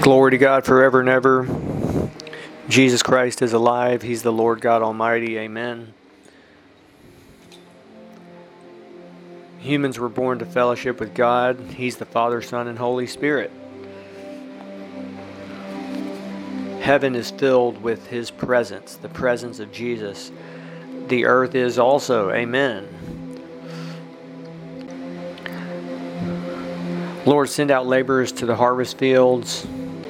Glory to God forever and ever. Jesus Christ is alive. He's the Lord God Almighty. Amen. Humans were born to fellowship with God. He's the Father, Son, and Holy Spirit. Heaven is filled with His presence, the presence of Jesus. The earth is also. Amen. Lord, send out laborers to the harvest fields,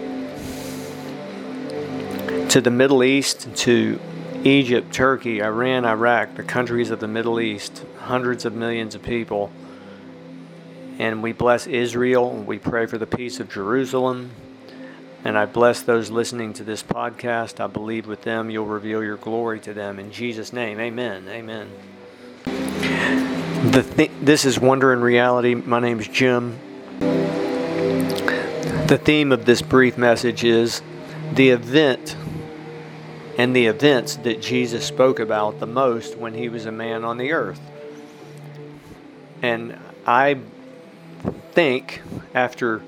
to the Middle East, to Egypt, Turkey, Iran, Iraq, the countries of the Middle East, hundreds of millions of people. And we bless Israel. We pray for the peace of Jerusalem. And I bless those listening to this podcast. I believe with them you'll reveal your glory to them. In Jesus' name, amen. Amen. This is Wonder and Reality. My name is Jim. The theme of this brief message is the event and the events that Jesus spoke about the most when He was a man on the earth. And I think after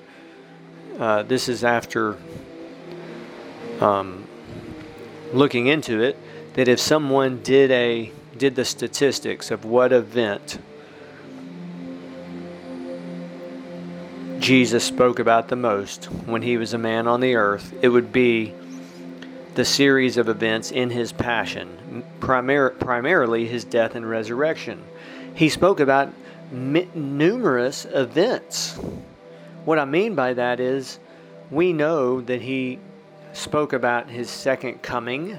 looking into it, that if someone did the statistics of what event Jesus spoke about the most when He was a man on the earth, it would be the series of events in His passion, primarily His death and resurrection. He spoke about numerous events. What I mean by that is, we know that He spoke about His second coming,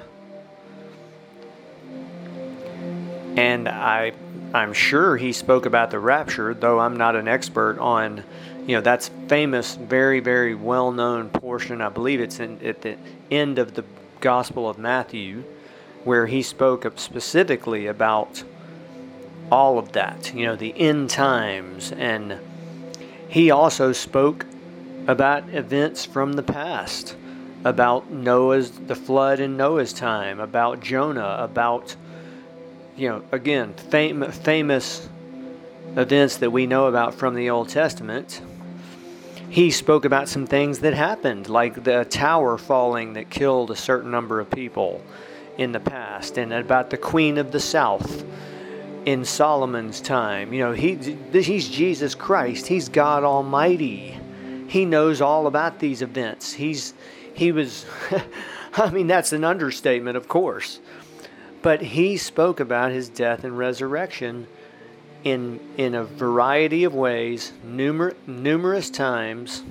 and I'm sure He spoke about the rapture, though I'm not an expert on, that's famous, very, very well-known portion. I believe it's at the end of the Gospel of Matthew, where He spoke specifically about all of that, the end times. And He also spoke about events from the past, about the flood in Noah's time, about Jonah, about, again, famous events that we know about from the Old Testament. He spoke about some things that happened, like the tower falling that killed a certain number of people in the past, and about the Queen of the South in Solomon's time. He's Jesus Christ. He's God Almighty. He knows all about these events. He was, that's an understatement, of course. But He spoke about His death and resurrection in a variety of ways, numerous times.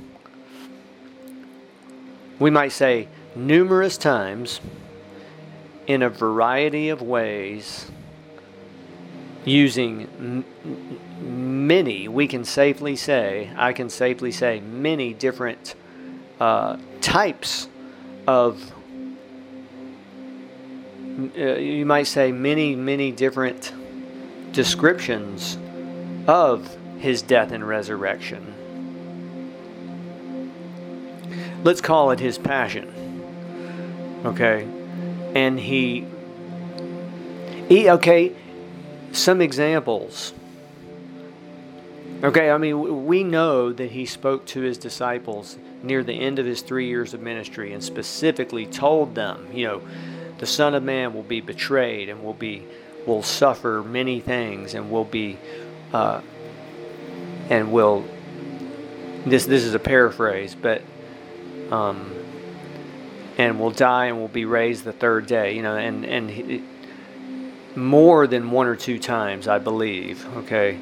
We might say numerous times, in a variety of ways, using many, I can safely say, many different types of, you might say many different descriptions of His death and resurrection. Let's call it His passion. Okay? And some examples. Okay, we know that He spoke to His disciples near the end of His 3 years of ministry and specifically told them, the Son of Man will be betrayed and will suffer many things and this is a paraphrase, but and will die and will be raised the third day, and more than one or two times, I believe. Okay,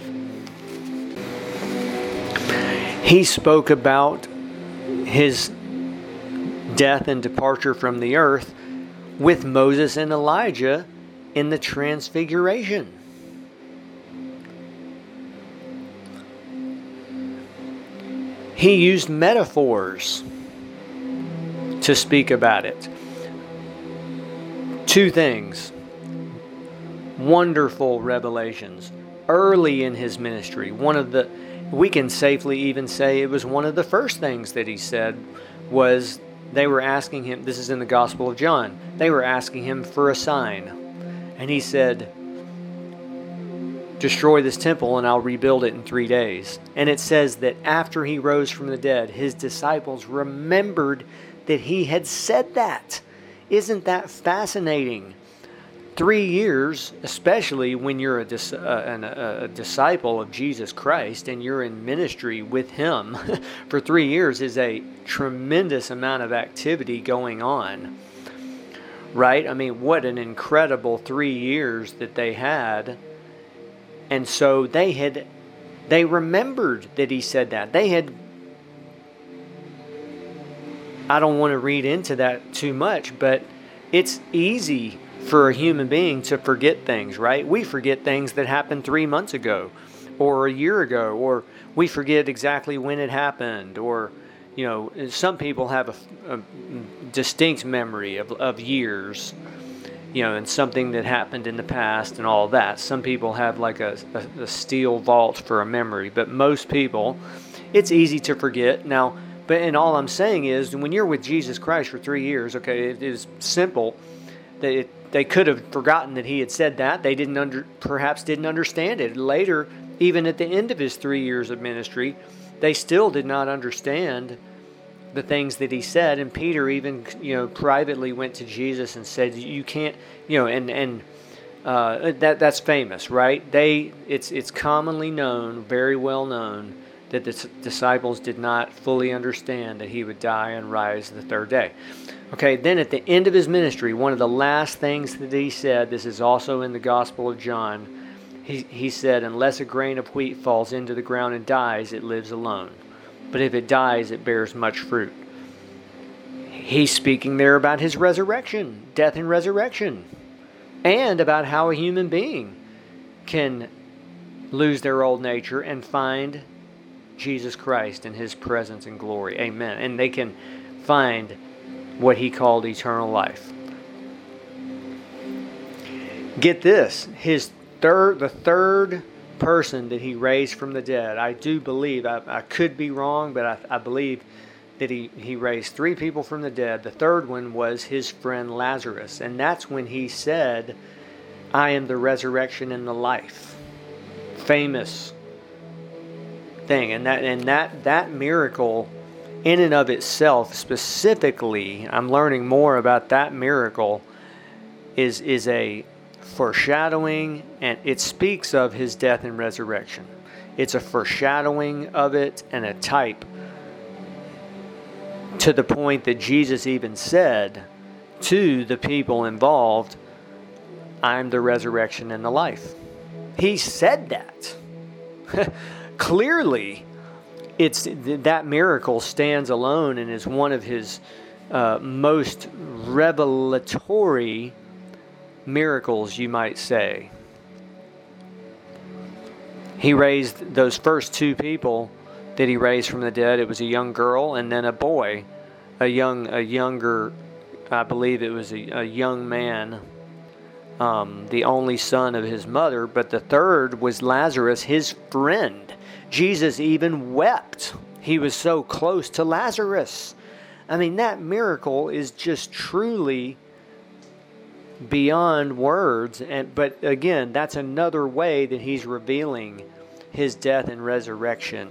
He spoke about His death and departure from the earth with Moses and Elijah in the Transfiguration. He used metaphors to speak about it. Two things. Wonderful revelations. Early in His ministry, we can safely even say it was one of the first things that He said was, they were asking Him, this is in the Gospel of John, they were asking Him for a sign. And He said, destroy this temple and I'll rebuild it in 3 days. And it says that after he rose from the dead, his disciples remembered that he had said that. Isn't that fascinating? 3 years, especially when you're a disciple of Jesus Christ and you're in ministry with him for 3 years, is a tremendous amount of activity going on. Right? I mean, what an incredible 3 years that they had. And so they remembered that he said that. I don't want to read into that too much, but it's easy for a human being to forget things, right? We forget things that happened 3 months ago or a year ago, or we forget exactly when it happened, or, some people have a distinct memory of years, and something that happened in the past and all that. Some people have like a steel vault for a memory, but most people, it's easy to forget. Now, and all I'm saying is, when you're with Jesus Christ for 3 years, okay, it is simple. They could have forgotten that he had said that. They perhaps didn't understand it. Later, even at the end of his 3 years of ministry, they still did not understand the things that he said. And Peter even, privately went to Jesus and said, "You can't," that's famous, right? It's commonly known, very well known, that the disciples did not fully understand that he would die and rise the third day. Okay, then at the end of his ministry, one of the last things that he said, this is also in the Gospel of John, he said, "Unless a grain of wheat falls into the ground and dies, it lives alone. But if it dies, it bears much fruit." He's speaking there about his resurrection, death and resurrection, and about how a human being can lose their old nature and find Jesus Christ in his presence and glory. Amen. And they can find what he called eternal life. Get this, the third person that he raised from the dead, I do believe, I could be wrong, but I believe that he raised 3 people from the dead. The third one was his friend Lazarus, and that's when he said, "I am the resurrection and the life." Famous thing. And that miracle in and of itself, specifically, I'm learning more about that miracle, is a foreshadowing, and it speaks of his death and resurrection. It's a foreshadowing of it and a type, to the point that Jesus even said to the people involved, "I'm the resurrection and the life." He said that. Clearly, that miracle stands alone and is one of his most revelatory miracles, you might say. He raised those first 2 people that he raised from the dead. It was a young girl and then a boy, a younger, I believe it was a young man, the only son of his mother. But the third was Lazarus, his friend. Jesus even wept. He was so close to Lazarus. I mean, that miracle is just truly beyond words. But again, that's another way that he's revealing his death and resurrection.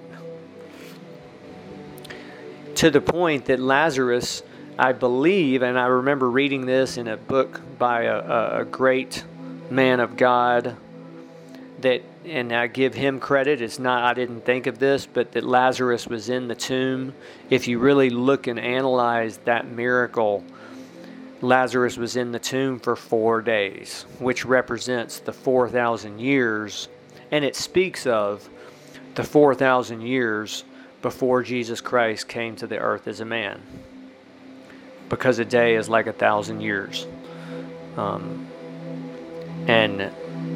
To the point that Lazarus, I believe, and I remember reading this in a book by a great man of God, and I give him credit, it's not, I didn't think of this, but that Lazarus was in the tomb. If you really look and analyze that miracle, Lazarus was in the tomb for 4 days, which represents the 4,000 years, and it speaks of the 4,000 years before Jesus Christ came to the earth as a man, because a day is like 1,000 years. And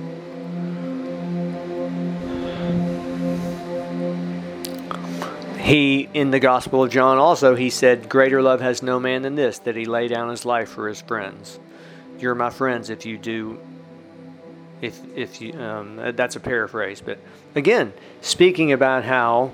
he, in the Gospel of John also, he said, "Greater love has no man than this, that he lay down his life for his friends. You're my friends if you do," if you, that's a paraphrase. But again, speaking about how,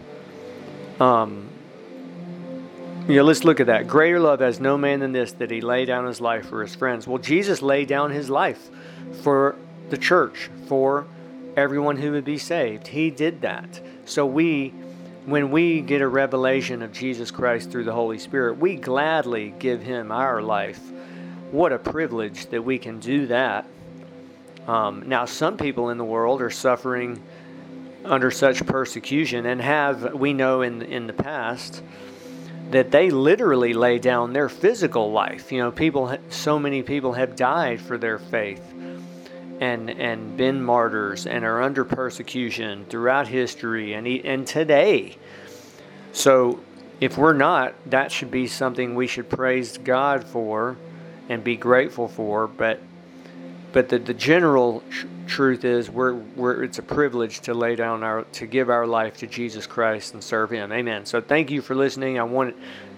let's look at that. Greater love has no man than this, that he lay down his life for his friends. Well, Jesus laid down his life for the church, for everyone who would be saved. He did that. So when we get a revelation of Jesus Christ through the Holy Spirit, we gladly give Him our life. What a privilege that we can do that. Now, some people in the world are suffering under such persecution and we know in the past, that they literally lay down their physical life. So many people have died for their faith and been martyrs and are under persecution throughout history and today. So if we're not, that should be something we should praise God for and be grateful for. But the general truth is it's a privilege to lay down to give our life to Jesus Christ and serve Him. Amen. So thank you for listening. I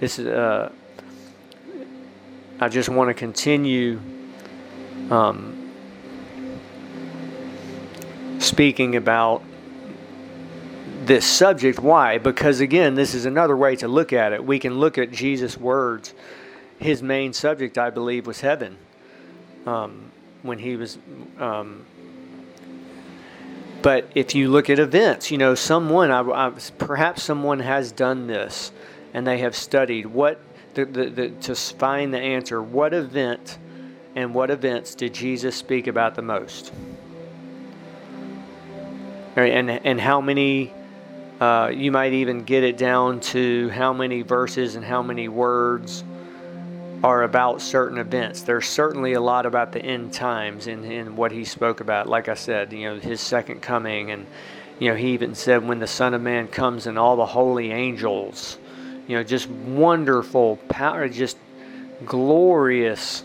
just want to continue speaking about this subject. Why? Because again, this is another way to look at it. We can look at Jesus' words. His main subject, I believe, was heaven. When he was, but if you look at events, perhaps someone has done this, and they have studied to find the answer. What event and what events did Jesus speak about the most? And how many? You might even get it down to how many verses and how many words are about certain events. There's certainly a lot about the end times in what he spoke about. Like I said, his second coming, and he even said when the Son of Man comes and all the holy angels, just wonderful power, just glorious,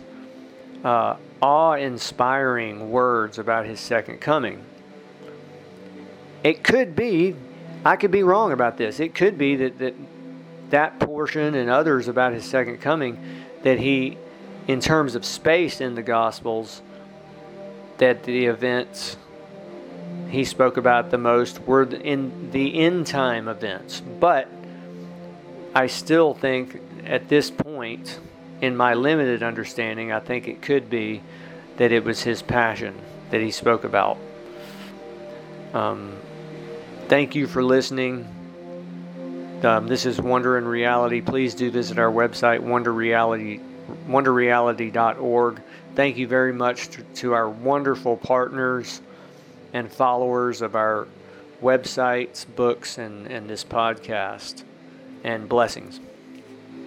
awe-inspiring words about his second coming. It could be, I could be wrong about this. It could be that portion and others about his second coming, that he, in terms of space in the Gospels, that the events he spoke about the most were in the end time events. But I still think at this point, in my limited understanding, I think it could be that it was his passion that he spoke about. Thank you for listening. This is Wonder in Reality. Please do visit our website, wonderreality.org. Thank you very much to our wonderful partners and followers of our websites, books, and this podcast. And blessings.